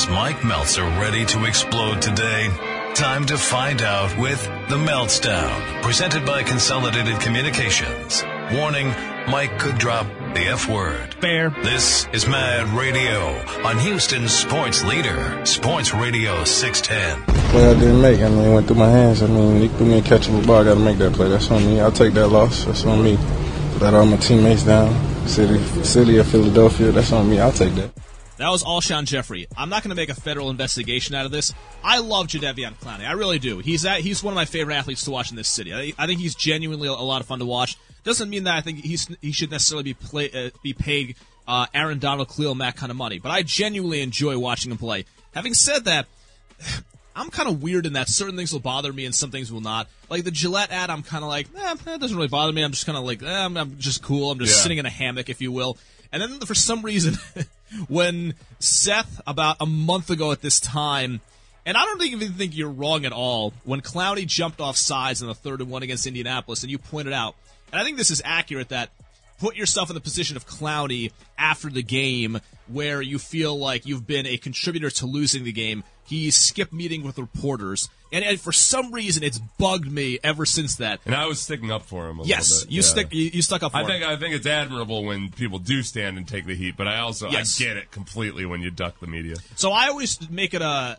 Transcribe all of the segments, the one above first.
Is Mike Meltzer ready to explode today? Time to find out with The Meltdown, presented by Consolidated Communications. Warning, Mike could drop the F word. Fair. This is Mad Radio on Houston's sports leader, Sports Radio 610. Play I didn't make. I mean, it went through my hands. I mean, he threw me a catchable ball. I got to make that play. That's on me. I'll take that loss. That's on me. Let all my teammates down. City of Philadelphia, that's on me. I'll take that. That was Alshon Jeffrey. I'm not going to make a federal investigation out of this. I love Jadeveon Clowney. I really do. He's one of my favorite athletes to watch in this city. I think he's genuinely a lot of fun to watch. Doesn't mean that I think he should necessarily be paid Aaron Donald, Khalil Mack kind of money. But I genuinely enjoy watching him play. Having said that, I'm kind of weird in that certain things will bother me and some things will not. Like the Gillette ad, I'm kind of like, that doesn't really bother me. I'm just kind of like, I'm just cool. I'm just sitting in a hammock, if you will. And then for some reason, when Seth, about a month ago at this time, and I don't even think you're wrong at all, when Clowney jumped off sides in the 3rd and 1 against Indianapolis, and you pointed out, and I think this is accurate, that put yourself in the position of Clowney after the game where you feel like you've been a contributor to losing the game. He skipped meeting with reporters, and for some reason it's bugged me ever since that. And I was sticking up for him a little bit. Yes, you stuck up for him. I think it's admirable when people do stand and take the heat, but I get it completely when you duck the media. So I always make it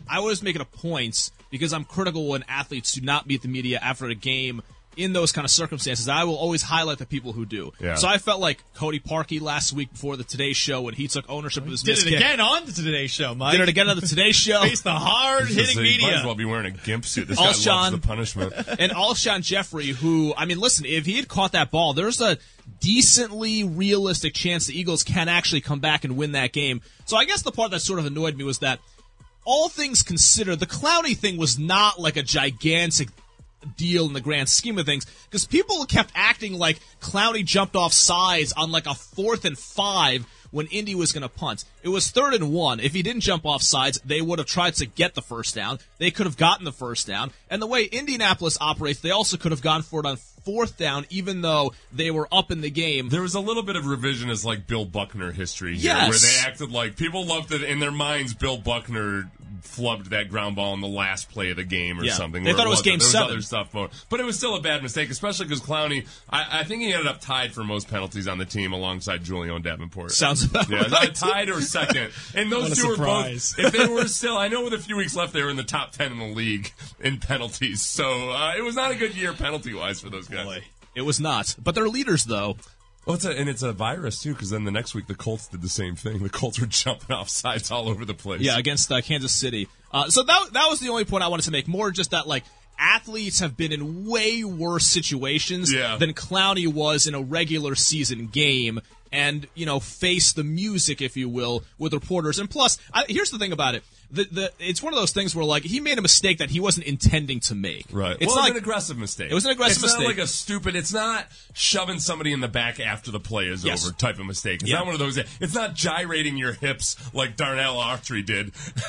a point, because I'm critical when athletes do not meet the media after a game. In those kind of circumstances, I will always highlight the people who do. Yeah. So I felt like Cody Parkey last week before the Today Show when he took ownership of his missed kick. Did it again on the Today Show, Mike. Did it again on the Today Show. Face the hard-hitting media. Might as well be wearing a gimp suit. This guy loves the punishment. And Alshon Jeffrey, who, I mean, listen, if he had caught that ball, there's a decently realistic chance the Eagles can actually come back and win that game. So I guess the part that sort of annoyed me was that, all things considered, the Clowney thing was not like a gigantic deal in the grand scheme of things, because people kept acting like Clowney jumped off sides on like a 4th and 5 when Indy was going to punt. It was 3rd and 1. If he didn't jump off sides, they would have tried to get the first down. They could have gotten the first down. And the way Indianapolis operates, they also could have gone for it on 4th down, even though they were up in the game. There was a little bit of revisionist, like Bill Buckner history here, yes, where they acted like people loved it in their minds. Bill Buckner flubbed that ground ball in the last play of the game or something. They thought it was Game 7. Other stuff, but it was still a bad mistake, especially because Clowney, I think he ended up tied for most penalties on the team alongside Julian Davenport. Sounds about right. Tied or second. And those two were both, if they were still, I know with a few weeks left, they were in the top 10 in the league in penalties. So it was not a good year penalty-wise for those guys. Boy, it was not. But they're leaders, though. Well, it's a virus, too, because then the next week the Colts did the same thing. The Colts were jumping off sides all over the place. Yeah, against Kansas City. So that was the only point I wanted to make. More just that, like, athletes have been in way worse situations than Clowney was in a regular season game and, face the music, if you will, with reporters. And plus, here's the thing about it. It's one of those things where, like, he made a mistake that he wasn't intending to make. Right. It's an aggressive mistake. It was an aggressive mistake. It's not like a stupid, it's not shoving somebody in the back after the play is over type of mistake. It's not one of those, it's not gyrating your hips like Darnell Autry did.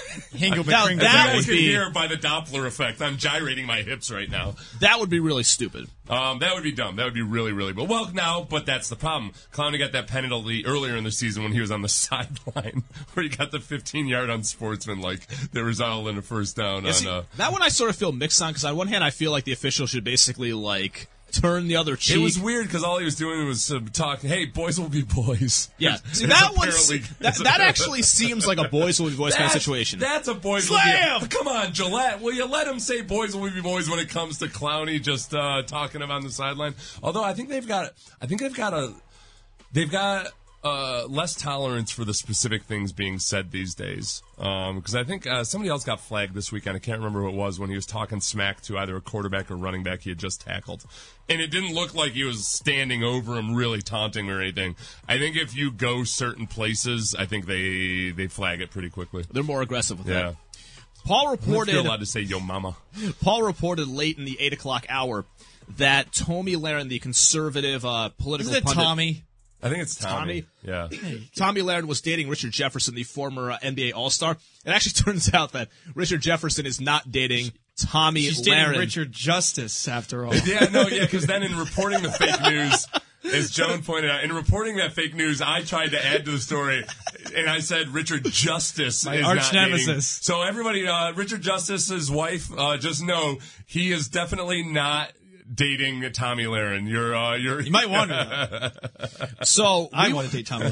That would be hear by the Doppler effect. I'm gyrating my hips right now. That would be really stupid. That would be dumb. That would be really, really bad. Well, now, but that's the problem. Clowney got that penalty earlier in the season when he was on the sideline, where he got the 15-yard unsportsmanlike. There was all in a first down. That one I sort of feel mixed on, because on one hand I feel like the official should basically, like, turn the other cheek. It was weird because all he was doing was talk, hey, boys will be boys. Yeah. See, that actually seems like a boys will be boys kind of situation. That's a boys will be. Come on, Gillette. Will you let him say boys will be boys when it comes to Clowney just talking about on the sideline? Although I think they've got less tolerance for the specific things being said these days. Because I think somebody else got flagged this weekend. I can't remember who it was, when he was talking smack to either a quarterback or running back he had just tackled. And it didn't look like he was standing over him really taunting or anything. I think if you go certain places, I think they flag it pretty quickly. They're more aggressive with that. Paul reported... You're allowed to say, yo mama. Paul reported late in the 8 o'clock hour that Tomi Lahren, the conservative political pundit... Is it Tommy? I think it's Tommy. Yeah. Tomi Lahren was dating Richard Jefferson, the former NBA All-Star. It actually turns out that Richard Jefferson is not dating Tomi Lahren. She's dating Richard Justice, after all. Because then in reporting the fake news, as Joan pointed out, in reporting that fake news, I tried to add to the story, and I said Richard Justice is arch not nemesis. dating. So everybody, Richard Justice's wife, just know he is definitely not dating Tommy Lahren. You might wonder. So I want to date Tommy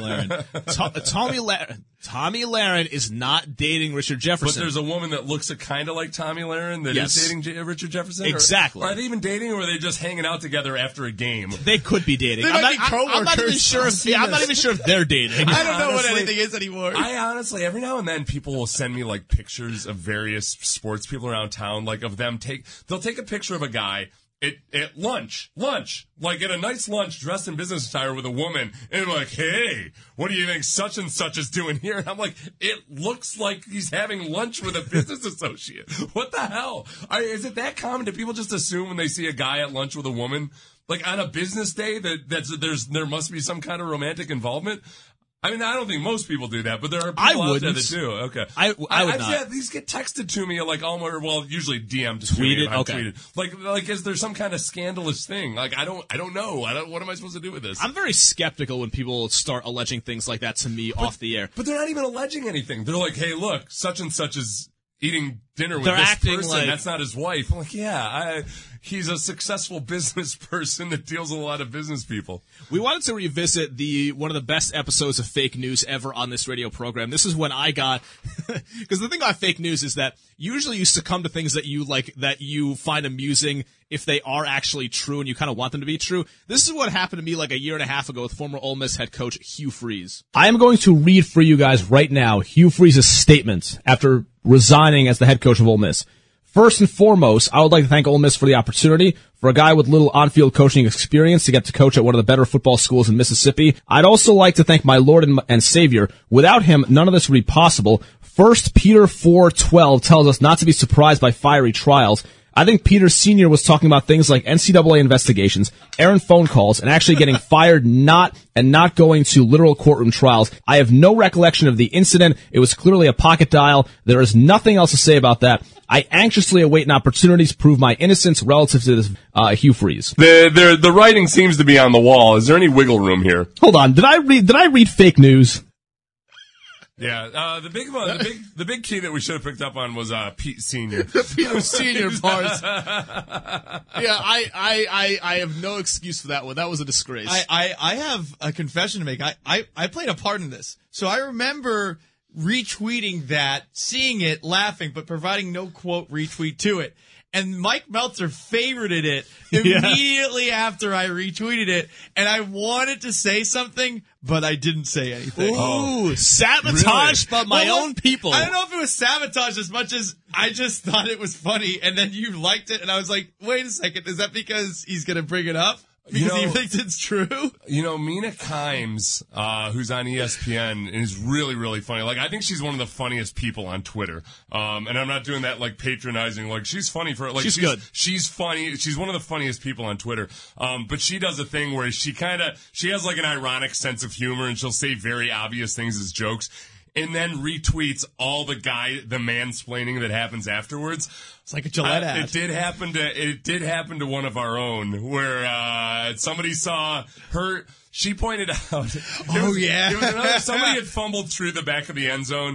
Lahren. Tommy Lahren is not dating Richard Jefferson. But there's a woman that looks kind of like Tommy Lahren that is dating Richard Jefferson? Exactly. Or are they even dating, or are they just hanging out together after a game? They could be dating. They I'm might not, be I'm not even sure. I'm not even sure if they're dating. I don't know what Honestly, anything is anymore. I honestly, every now and then, people will send me like pictures of various sports people around town, like of them they'll take a picture of a guy at lunch, like at a nice lunch, dressed in business attire with a woman, and like, hey, what do you think such and such is doing here? And I'm like, it looks like he's having lunch with a business associate. What the hell? Is it that common? Do people just assume when they see a guy at lunch with a woman, like on a business day, there must be some kind of romantic involvement? I mean, I don't think most people do that, but there are people out there that do. Okay. I would not. Yeah, these get texted to me like usually DM'd to me. Okay. Tweeted. Like, is there some kind of scandalous thing? Like, I don't know. What am I supposed to do with this? I'm very skeptical when people start alleging things like that to me off the air. But they're not even alleging anything. They're like, hey, look, such and such is eating dinner with They're this acting person. like- That's not his wife. I'm like, yeah, he's a successful business person that deals with a lot of business people. We wanted to revisit one of the best episodes of fake news ever on this radio program. This is when I got, because the thing about fake news is that usually you succumb to things that you find amusing if they are actually true and you kind of want them to be true. This is what happened to me like a year and a half ago with former Ole Miss head coach Hugh Freeze. I am going to read for you guys right now Hugh Freeze's statement after resigning as the head coach of Ole Miss. First and foremost, I would like to thank Ole Miss for the opportunity. For a guy with little on-field coaching experience to get to coach at one of the better football schools in Mississippi. I'd also like to thank my Lord and Savior. Without him, none of this would be possible. 1 Peter 4:12 tells us not to be surprised by fiery trials. I think Peter Sr. was talking about things like NCAA investigations, errant phone calls, and actually getting fired not going to literal courtroom trials. I have no recollection of the incident. It was clearly a pocket dial. There is nothing else to say about that. I anxiously await an opportunity to prove my innocence relative to this Hugh Freeze. The writing seems to be on the wall. Is there any wiggle room here? Hold on. Did I read fake news? Yeah, the big key that we should have picked up on was Pete Senior. Peter Senior bars. Yeah, I have no excuse for that one. That was a disgrace. I have a confession to make. I played a part in this. So I remember retweeting that, seeing it, laughing, but providing no quote retweet to it. And Mike Meltzer favorited it immediately after I retweeted it. And I wanted to say something, but I didn't say anything. Ooh, sabotage by my own people. I don't know if it was sabotage as much as I just thought it was funny. And then you liked it. And I was like, wait a second. Is that because he's going to bring it up? Because he thinks it's true? You know, Mina Kimes, who's on ESPN, is really, really funny. Like, I think she's one of the funniest people on Twitter. And I'm not doing that, like, patronizing. Like, she's funny for, like, she's good. She's funny. She's one of the funniest people on Twitter. But she does a thing where she has, like, an ironic sense of humor, and she'll say very obvious things as jokes, and then retweets all the mansplaining that happens afterwards. It's like a Gillette ad. It did happen to one of our own, where somebody saw her. She pointed out. Somebody had fumbled through the back of the end zone.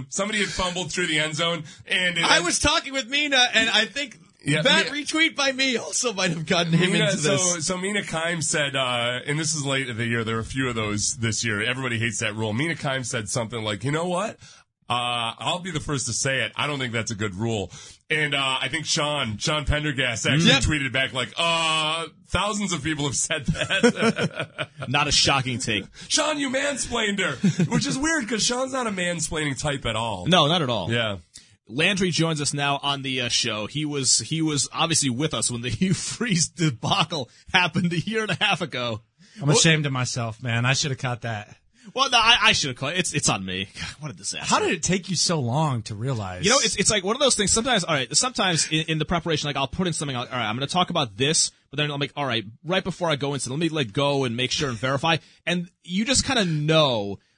And I was talking with Mina, and I think. Yeah, that retweet by me also might have gotten him into this. So Mina Kimes said, and this is late in the year, there are a few of those this year. Everybody hates that rule. Mina Kimes said something like, you know what? I'll be the first to say it. I don't think that's a good rule. And I think Sean Pendergast actually tweeted back like, thousands of people have said that. Not a shocking take. Sean, you mansplained her. Which is weird because Sean's not a mansplaining type at all. No, not at all. Yeah. Landry joins us now on the show. He was obviously with us when the Hugh Freeze debacle happened a year and a half ago. I'm ashamed of myself, man. I should have caught that. Well, no, I should have caught it. It's on me. God, what a disaster. How did it take you so long to realize? You know, it's like one of those things. Sometimes in the preparation, like I'll put in something like, all right, I'm going to talk about this, but then I'm like, all right, right before I go into it, let me like go and make sure and verify. And you just kind of know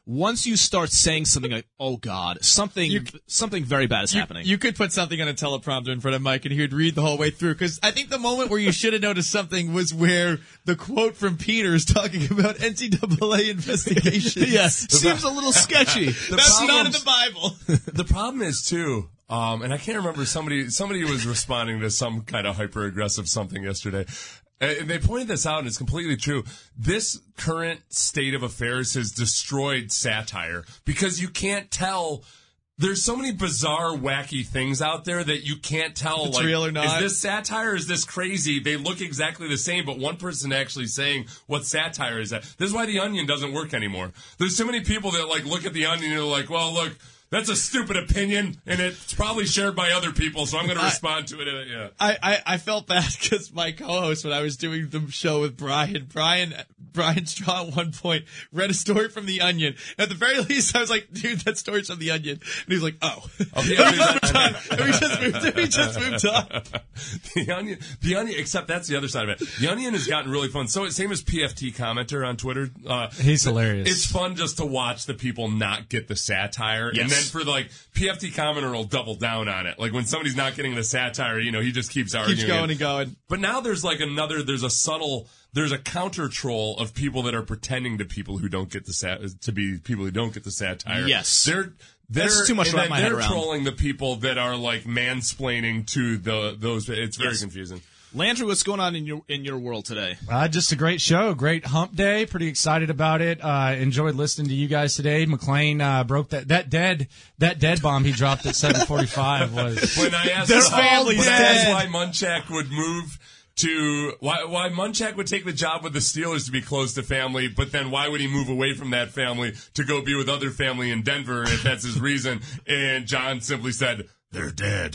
once you start saying something like, oh God, something very bad is happening. You could put something on a teleprompter in front of Mike and he would read the whole way through. Because I think the moment where you should have noticed something was where the quote from Peter is talking about NCAA investigations. Yes. Seems a little sketchy. That's not in the Bible. The problem is, too, and I can't remember, somebody was responding to some kind of hyper-aggressive something yesterday. And they pointed this out, and it's completely true. This current state of affairs has destroyed satire because you can't tell. There's so many bizarre, wacky things out there that you can't tell. If it's real or not. Is this satire? Is this crazy? They look exactly the same, but one person actually saying what satire is that. This is why The Onion doesn't work anymore. There's so many people that look at The Onion and they're like, well, look, that's a stupid opinion, and it's probably shared by other people, so I'm going to respond to it. Yeah. I felt bad because my co-host, when I was doing the show with Brian Straw at one point read a story from The Onion. At the very least, I was like, dude, that story's from The Onion. And he was like, oh. Yeah, we just moved on. The Onion, except that's the other side of it. The Onion has gotten really fun. So same as PFT Commenter on Twitter. He's hilarious. It's fun just to watch the people not get the satire. Yes. And then for PFT Commenter will double down on it. Like when somebody's not getting the satire, he just keeps arguing. Keeps going and going. But now there's there's a counter troll of people that are pretending to people who don't get the satire. Yes. That's too much to wrap my head around. They're trolling the people that are mansplaining to those. It's very confusing. Landry, what's going on in your world today? Just a great show, great hump day. Pretty excited about it. Enjoyed listening to you guys today. McClain broke that dead bomb he dropped at 7:45 was. When I asked their family's dead. Why Munchak would move to why Munchak would take the job with the Steelers to be close to family, but then why would he move away from that family to go be with other family in Denver if that's his reason? And John simply said, they're dead.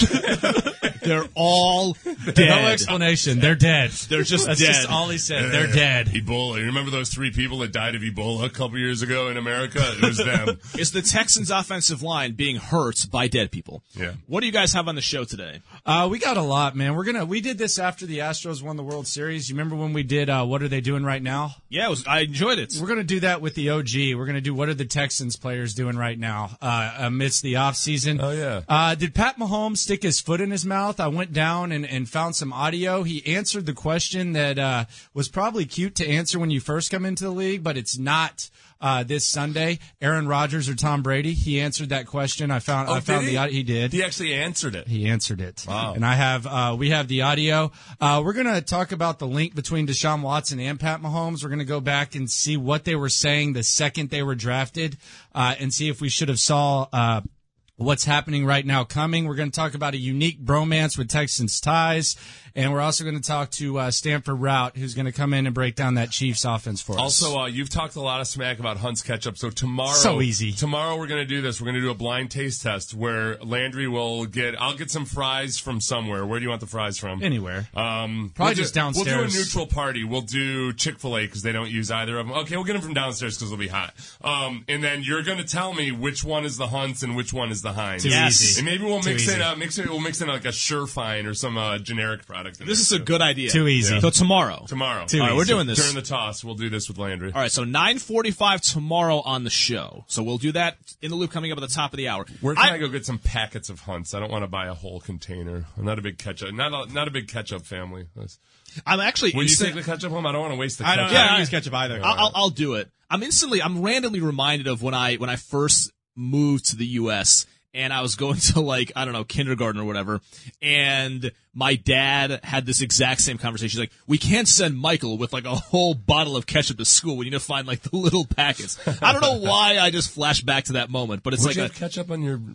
They're all dead. No explanation. They're dead. They're just That's dead. just all he said. They're dead. Ebola. You remember those 3 people that died of Ebola a couple years ago in America? It was them. It's the Texans' offensive line being hurt by dead people. Yeah. What do you guys have on the show today? We got a lot, man. We did this after the Astros won the World Series. You remember when we did What Are They Doing Right Now? Yeah, I enjoyed it. We're going to do that with the OG. We're going to do What Are the Texans players doing right now amidst the offseason. Oh, yeah. Did Pat Mahomes stick his foot in his mouth? I went down and found some audio. He answered the question that was probably cute to answer when you first come into the league, but it's not this Sunday. Aaron Rodgers or Tom Brady? He answered that question. I found the audio. He did. He actually answered it. He answered it. Wow. And we have the audio. We're going to talk about the link between Deshaun Watson and Pat Mahomes. We're going to go back and see what they were saying the second they were drafted, and see if we should have saw what's happening right now coming. We're going to talk about a unique bromance with Texans ties, and we're also going to talk to Stanford Rout, who's going to come in and break down that Chiefs offense for us. Also, you've talked a lot of smack about Hunt's ketchup, so tomorrow... So easy. Tomorrow we're going to do this. We're going to do a blind taste test where Landry will I'll get some fries from somewhere. Where do you want the fries from? Anywhere. Probably just downstairs. We'll do a neutral party. We'll do Chick-fil-A because they don't use either of them. Okay, we'll get them from downstairs because they'll be hot. And then you're going to tell me which one is the Hunt's and which one is the Heinz. Too easy. And maybe we'll Too mix easy. We'll mix in like a Surefine or some generic product. This is a good idea. Too easy. So tomorrow. Tomorrow. Too All right, we're easy. doing this. During the toss, we'll do this with Landry. All right, so 9:45 tomorrow on the show. So we'll do that in the loop coming up at the top of the hour. Where can I go get some packets of Hunt's? I don't want to buy a whole container. I'm not a big ketchup, not a big ketchup family. I'm actually. Will you take the ketchup home? I don't want to waste the I ketchup. don't use ketchup either. I'll do it. I'm randomly reminded of when I first moved to the U.S. and I was going to kindergarten or whatever, and my dad had this exact same conversation. He's like, we can't send Michael with a whole bottle of ketchup to school. We need to find the little packets. I don't know why I just flashed back to that moment, but it's What'd you have ketchup on your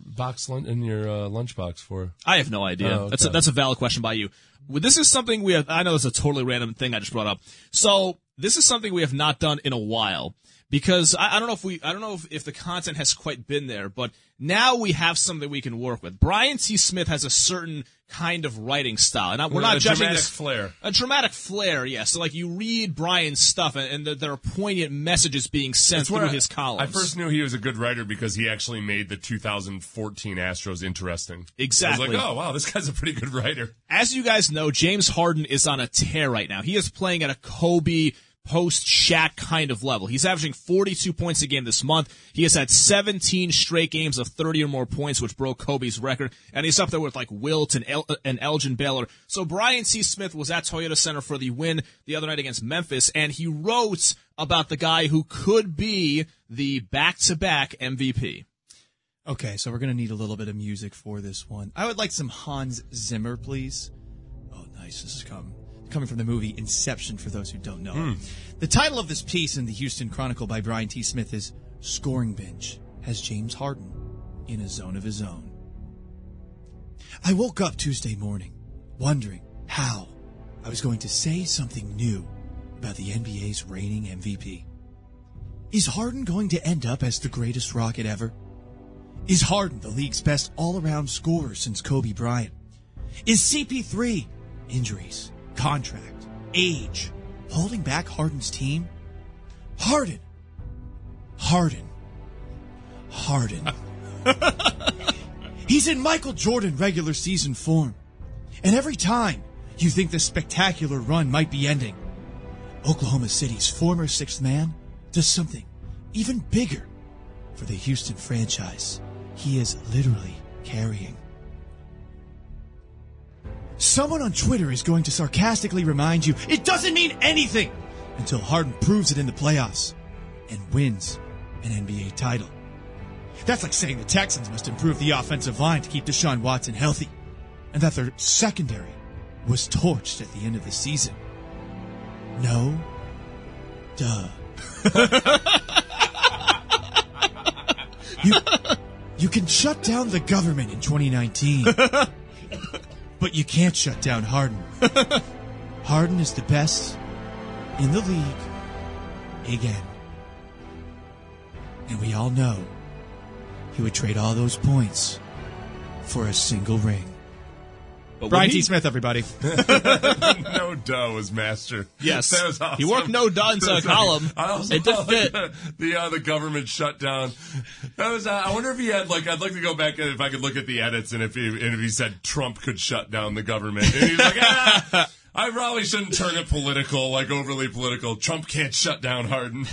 lunchbox for? I have no idea. Oh, okay. That's a valid question by you. This is something we have. I know it's a totally random thing I just brought up. So this is something we have not done in a while because I don't know if the content has quite been there, but now we have something we can work with. Brian T. Smith has a certain kind of writing style, and we're not judging dramatic this. flair. A dramatic flair, yeah. So you read Brian's stuff, and there are poignant messages being sent through his columns. I first knew he was a good writer because he actually made the 2014 Astros interesting. Exactly. I was like, oh wow, this guy's a pretty good writer. As you guys know, James Harden is on a tear right now. He is playing at a Kobe post-Shaq kind of level. He's averaging 42 points a game this month. He has had 17 straight games of 30 or more points, which broke Kobe's record. And he's up there with like Wilt and Elgin Baylor. So Brian T. Smith was at Toyota Center for the win the other night against Memphis, and he wrote about the guy who could be the back-to-back MVP. Okay, so we're going to need a little bit of music for this one. I would like some Hans Zimmer, please. Oh, nice. This is coming from the movie Inception, for those who don't know. The title of this piece in the Houston Chronicle by Brian T. Smith is Scoring Binge Has James Harden in a Zone of His Own. I woke up Tuesday morning wondering how I was going to say something new about the NBA's reigning MVP. Is Harden going to end up as the greatest Rocket ever? Is Harden the league's best all-around scorer since Kobe Bryant? Is CP3 injuries, contract, age, holding back Harden's team? Harden. He's in Michael Jordan regular season form. And every time you think the spectacular run might be ending, Oklahoma City's former sixth man does something even bigger for the Houston franchise he is literally carrying. Someone on Twitter is going to sarcastically remind you it doesn't mean anything until Harden proves it in the playoffs and wins an NBA title. That's like saying the Texans must improve the offensive line to keep Deshaun Watson healthy, and that their secondary was torched at the end of the season. No. Duh. You can shut down the government in 2019, but you can't shut down Harden. Harden is the best in the league again. And we all know he would trade all those points for a single ring. But Brian T. Smith, everybody. No duh was master. Yes. That was awesome. He worked no duh into a column. It did fit. The government shutdown. That was. I wonder if he had like. I'd like to go back and if I could look at the edits and if he said Trump could shut down the government and he's like, I probably shouldn't turn it political, like overly political. Trump can't shut down Harden.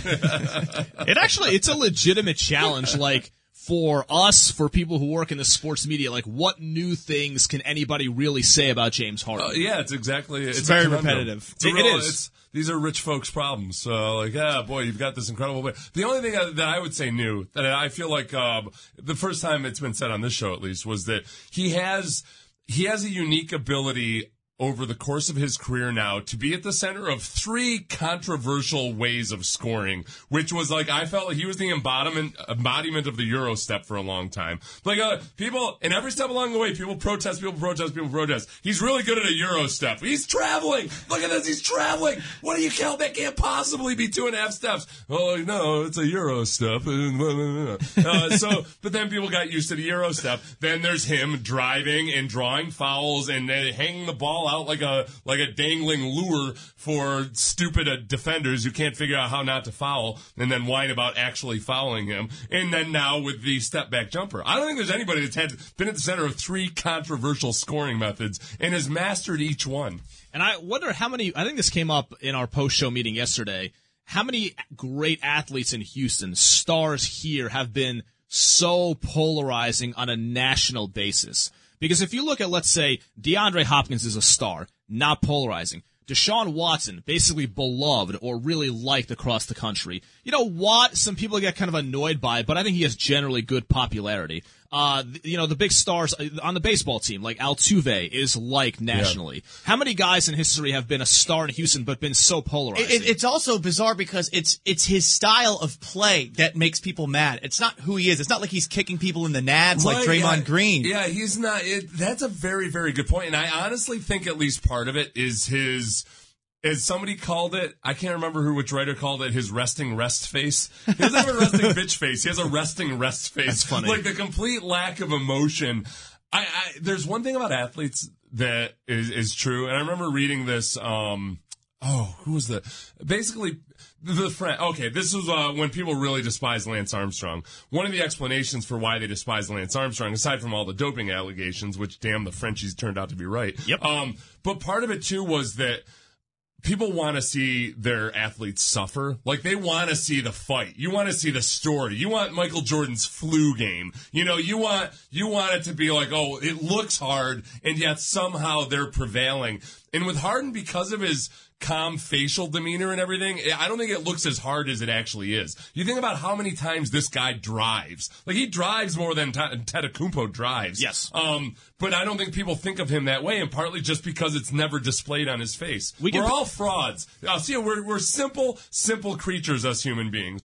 It's a legitimate challenge. Like, for us, for people who work in the sports media, like, what new things can anybody really say about James Harden? Yeah, it's exactly. It's very repetitive. It is. These are rich folks' problems. So, boy, you've got this incredible way. The only thing that I would say new, that I feel like the first time it's been said on this show, at least, was that he has a unique ability over the course of his career now to be at the center of three controversial ways of scoring, which was like, I felt like he was the embodiment of the Euro step for a long time. People, in every step along the way, people protest. He's really good at a Euro step. He's traveling. Look at this. He's traveling. What do you count? That can't possibly be 2.5 steps. Oh, no, it's a Euro step. But then people got used to the Euro step. Then there's him driving and drawing fouls and then hanging the ball out like a dangling lure for stupid defenders who can't figure out how not to foul and then whine about actually fouling him. And then now with the step back jumper. I don't think there's anybody that's been at the center of three controversial scoring methods and has mastered each one. And I wonder how many, I think this came up in our post-show meeting yesterday, how many great athletes in Houston, stars here, have been so polarizing on a national basis. Because if you look at, let's say, DeAndre Hopkins is a star, not polarizing. Deshaun Watson, basically beloved or really liked across the country. Watt, some people get kind of annoyed by, but I think he has generally good popularity. The big stars on the baseball team, like Altuve, is liked nationally. Yeah. How many guys in history have been a star in Houston but been so polarizing? It's also bizarre because it's his style of play that makes people mad. It's not who he is. It's not like he's kicking people in the nads like Draymond Green. Yeah, he's not. That's a very, very good point. And I honestly think at least part of it is his... As somebody called it, I can't remember which writer called it, his resting rest face. He doesn't have a resting bitch face. He has a resting rest face. That's funny. Like the complete lack of emotion. There's one thing about athletes that is true, and I remember reading this. Who was that? Basically, the friend. Okay, this was when people really despise Lance Armstrong. One of the explanations for why they despise Lance Armstrong, aside from all the doping allegations, which damn the Frenchies turned out to be right. Yep. But part of it too was that people want to see their athletes suffer. Like, they want to see the fight. You want to see the story. You want Michael Jordan's flu game. You know, you want it to be like, oh, it looks hard, and yet somehow they're prevailing. And with Harden, because of his calm facial demeanor and everything, I don't think it looks as hard as it actually is. You think about how many times this guy drives. Like, he drives more than Antetokounmpo drives. Yes. But I don't think people think of him that way, and partly just because it's never displayed on his face. We're all frauds. See, we're simple creatures, us human beings.